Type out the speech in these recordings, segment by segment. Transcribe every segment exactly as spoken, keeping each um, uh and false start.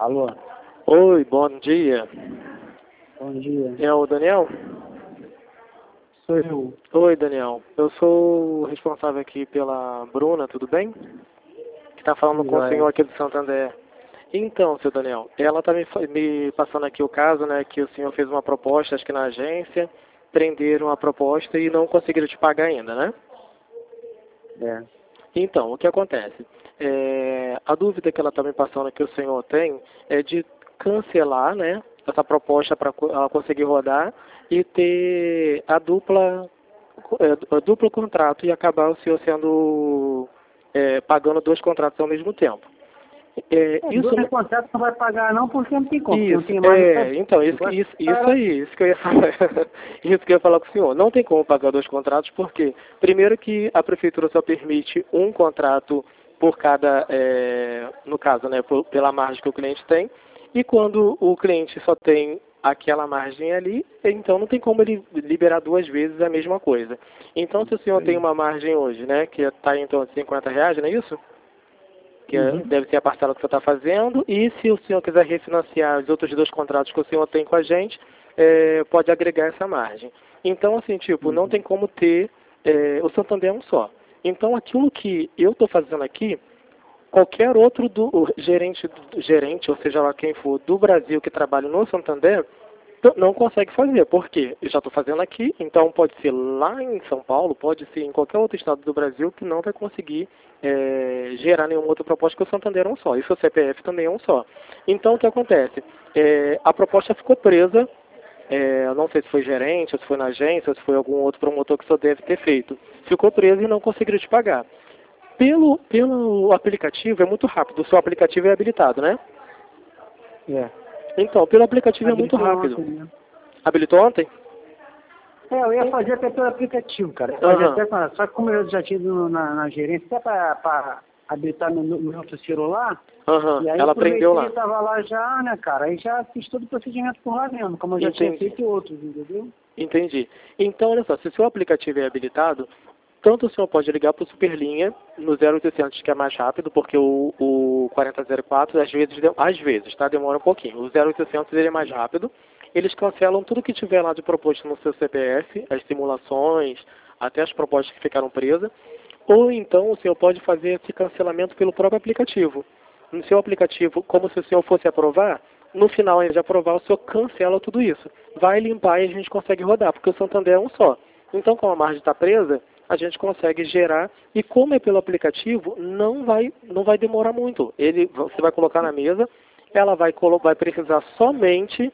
Alô, Oi, bom dia. bom dia. É o Daniel? Sou eu. Oi, Daniel. Eu sou o responsável aqui pela Bruna, tudo bem? Que tá falando com o senhor Joia. aqui do Santander. Então, seu Daniel, ela tá me, fa- me passando aqui o caso, né, que o senhor fez uma proposta, acho que na agência, prenderam a proposta e não conseguiram te pagar ainda, né? É. Então, o que acontece? É, a dúvida que ela está me passando que o senhor tem é de cancelar, né, essa proposta para ela conseguir rodar e ter a dupla, é, a duplo contrato e acabar o senhor sendo é, pagando dois contratos ao mesmo tempo. É, É, isso dois contratos não vai pagar não, porque não tem como, porque não isso, tem mais o é, que então, isso, agora, isso, isso cara, aí, isso que eu ia falar, isso que eu ia falar com o senhor. Não tem como pagar dois contratos, porque, primeiro que a prefeitura só permite um contrato por cada, é, no caso, né, por- pela margem que o cliente tem, e quando o cliente só tem aquela margem ali, então não tem como ele liberar duas vezes a mesma coisa. Então, se o senhor tem uma margem hoje, né, que está em torno de cinquenta reais, não é isso? Que é- uhum. deve ser a parcela que você está fazendo, e se o senhor quiser refinanciar os outros dois contratos que o senhor tem com a gente, é, pode agregar essa margem. Então, assim, tipo, não Uhum. tem como ter, é, o Santander é um só. Então, aquilo que eu estou fazendo aqui, qualquer outro do o gerente, do- gerente, ou seja lá quem for, do Brasil que trabalha no Santander, não não consegue fazer. Por quê? Eu já estou fazendo aqui, então pode ser lá em São Paulo, pode ser em qualquer outro estado do Brasil que não vai conseguir é, gerar nenhuma outra proposta, que o Santander é um só. E o seu C P F também é um só. Então, o que acontece? É, a proposta ficou presa, é, eu não sei se foi gerente, ou se foi na agência, ou se foi algum outro promotor que só deve ter feito. Ficou preso e não conseguiram te pagar. Pelo, pelo aplicativo é muito rápido. O seu aplicativo é habilitado, né? É. Então, pelo aplicativo é muito Habilitou rápido. ontem, né? Habilitou ontem? É, eu ia fazer até pelo aplicativo, cara. Eu ia fazer Aham. até com a- só que como eu já tinha ido no- na, na gerência, até para habilitar no, no outro celular, Aham. e aí eu Ela prendeu aproveitei, lá. estava lá já, né, cara? Aí já fiz todo o procedimento por lá mesmo, como eu já tinha Entendi. feito outros, entendeu? Entendi. Então, olha só, se o seu aplicativo é habilitado, tanto o senhor pode ligar para o Superlinha no zero oitocentos, que é mais rápido, porque o, o quarenta zero quatro, às vezes, de- às vezes, tá? Demora um pouquinho. O zero oitocentos ele é mais rápido. Eles cancelam tudo que tiver lá de proposto no seu C P F, as simulações, até as propostas que ficaram presas. Ou então o senhor pode fazer esse cancelamento pelo próprio aplicativo. No seu aplicativo, como se o senhor fosse aprovar, no final, ao invés de aprovar, o senhor cancela tudo isso. Vai limpar e a gente consegue rodar, porque o Santander é um só. Então, como a margem está presa, a gente consegue gerar, e como é pelo aplicativo, não vai, não vai demorar muito. Ele, você vai colocar na mesa, ela vai, colo- vai precisar somente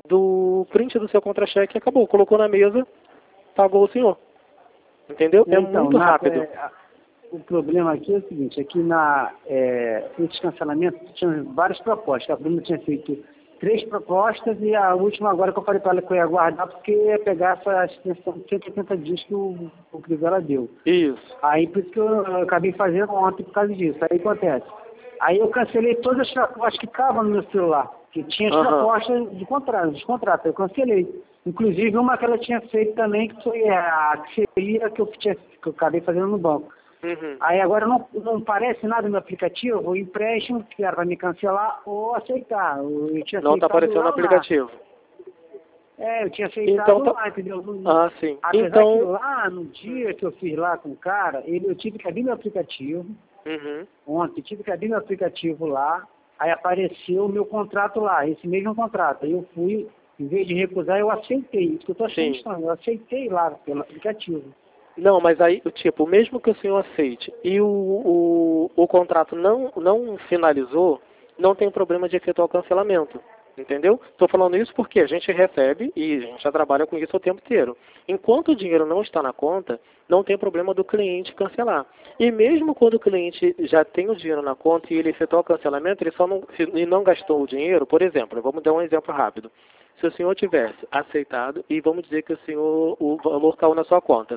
do print do seu contra-cheque e acabou. Colocou na mesa, pagou o senhor. Entendeu? É Então, muito na, rápido. é, a- o problema aqui é o seguinte, aqui na é, esse cancelamento tinha várias propostas. A Bruna tinha feito três propostas e a última agora que eu falei para ela que eu ia aguardar porque ia pegar essa extensão de cento e oitenta dias que o, o Crivella deu. Isso. Aí por isso que eu, eu acabei fazendo ontem por causa disso. Aí acontece. Aí eu cancelei todas as propostas que estavam no meu celular, que tinha as Aham. propostas de contrato, de contrato, eu cancelei. Inclusive uma que ela tinha feito também, que foi a que seria que eu, tinha, que eu acabei fazendo no banco. Uhum. Aí agora não, não parece nada no aplicativo, o empréstimo que era para me cancelar ou aceitar. Eu, eu tinha Não está aceitado aparecendo no lá, lá. aplicativo. É, eu tinha aceitado Então tá. lá, entendeu? No- Ah, sim. Apesar que Então. lá, no dia que eu fiz lá com o cara, ele, eu tive que abrir meu aplicativo, Uhum. ontem, tive que abrir meu aplicativo lá, aí apareceu o meu contrato lá, esse mesmo contrato. Aí eu fui, em vez de recusar, eu aceitei. Isso que eu tô achando Sim. estranho, eu aceitei lá pelo aplicativo. Não, mas aí, tipo, mesmo que o senhor aceite e o, o, o contrato não, não finalizou, não tem problema de efetuar o cancelamento. Entendeu? Estou falando isso porque a gente recebe e a gente já trabalha com isso o tempo inteiro. Enquanto o dinheiro não está na conta, não tem problema do cliente cancelar. E mesmo quando o cliente já tem o dinheiro na conta e ele efetuar o cancelamento, ele só não, se, e não gastou o dinheiro, por exemplo, vamos dar um exemplo rápido. Se o senhor tivesse aceitado e vamos dizer que o senhor, o valor caiu na sua conta,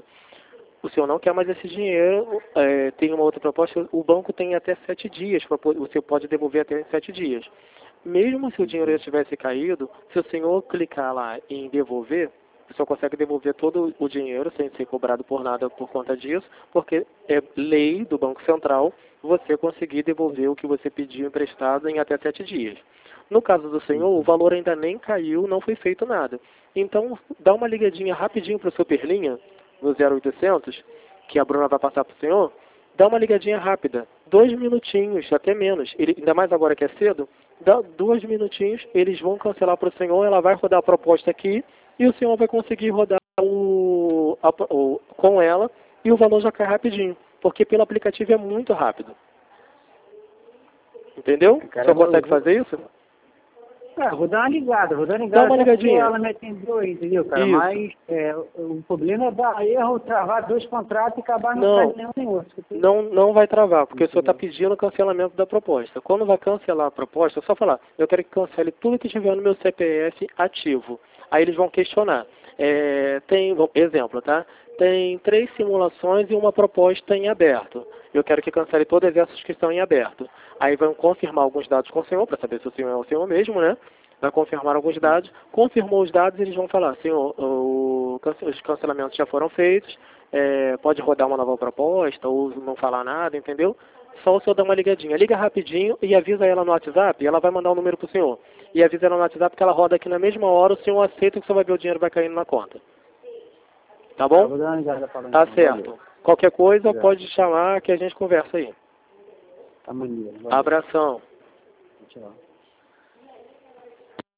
o senhor não quer mais esse dinheiro, é, tem uma outra proposta, o banco tem até sete dias, pra, você pode devolver até sete dias. Mesmo se o dinheiro já tivesse caído, se o senhor clicar lá em devolver, o senhor consegue devolver todo o dinheiro sem ser cobrado por nada por conta disso, porque é lei do Banco Central você conseguir devolver o que você pediu emprestado em até sete dias. No caso do senhor, o valor ainda nem caiu, não foi feito nada. Então, dá uma ligadinha rapidinho para o seu Perlinha, no zero oitocentos, que a Bruna vai passar para o senhor. Dá uma ligadinha rápida, dois minutinhos, até menos. Ele, ainda mais agora que é cedo, dá dois minutinhos, eles vão cancelar para o senhor, ela vai rodar a proposta aqui, e o senhor vai conseguir rodar o, a, o, com ela, e o valor já cai rapidinho, porque pelo aplicativo é muito rápido. Entendeu? O senhor consegue fazer isso? É, vou dar uma ligada, vou dar uma ligada. Dá uma ligadinha. Ela me atendeu aí, entendeu, cara? Isso. Mas é, o problema é dar erro, travar dois contratos e acabar não Não. saindo nenhum nem outro. Não, não vai travar, porque o senhor está pedindo o cancelamento da proposta. Quando vai cancelar a proposta, é só falar, eu quero que cancele tudo que tiver no meu C P F ativo. Aí eles vão questionar. É, tem, exemplo, tá? Tem três simulações e uma proposta em aberto. Eu quero que cancele todas essas que estão em aberto. Aí vão confirmar alguns dados com o senhor, para saber se o senhor é o senhor mesmo, né? Vai confirmar alguns dados. Confirmou os dados, eles vão falar, senhor, o, os cancelamentos já foram feitos, é, pode rodar uma nova proposta, ou não falar nada, entendeu? Só o senhor dá uma ligadinha. Liga rapidinho e avisa ela no WhatsApp, e ela vai mandar o um número para o senhor. E avisa ela no WhatsApp que ela roda aqui na mesma hora, o senhor aceita que o senhor vai ver o dinheiro vai caindo na conta. Tá bom? Vou dar uma ligada falando. Tá certo. Valeu. Qualquer coisa, Já. pode chamar que a gente conversa aí. Tá maneiro. Valeu. Abração. Tchau.